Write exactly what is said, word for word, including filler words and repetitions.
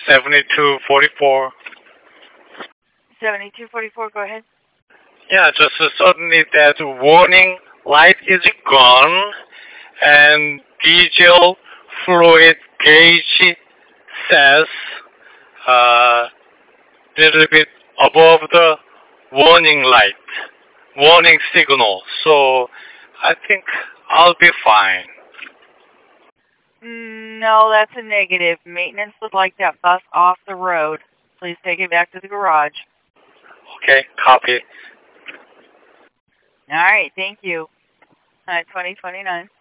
seventy-two forty-four. seventy-two forty-four, go ahead. Yeah, just uh, suddenly that warning light is gone and diesel fluid gauge says uh, little bit above the warning light, warning signal. So I think I'll be fine. No, that's a negative. Maintenance would like that bus off the road. Please take it back to the garage. Okay, copy. All right, thank you. All right, twenty twenty-nine.